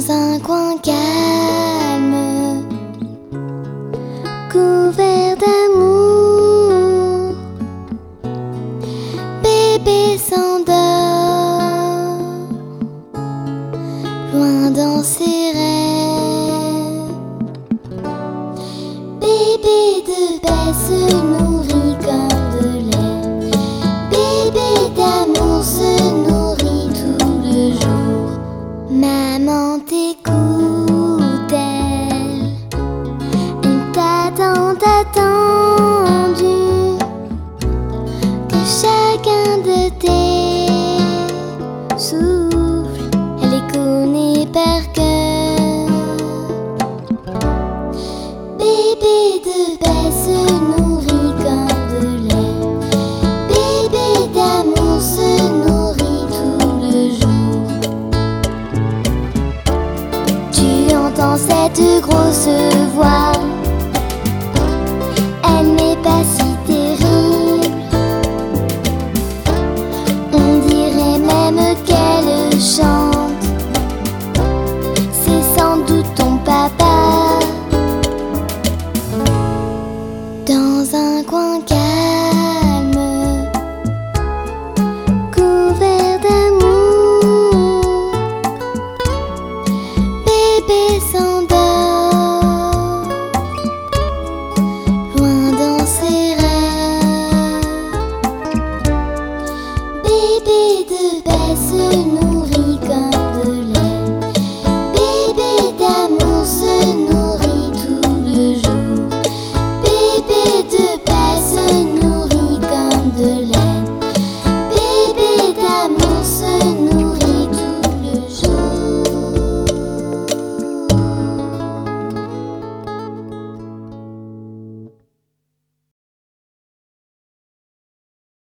Dans un coin calme, couvert d'amour, bébé s'endort, loin dans ses rêves. Bébé de paix se nourrit comme de lait, bébé d'amour se nourrit tout le jour. Maman t'écoute-t-elle? Elle t'a tant attendu que chacun de tes souffles, elle les connaît par cœur. Bébé de paix se nourrit comme de lait, bébé d'amour se nourrit tout le jour. Tu entends cette grosse voix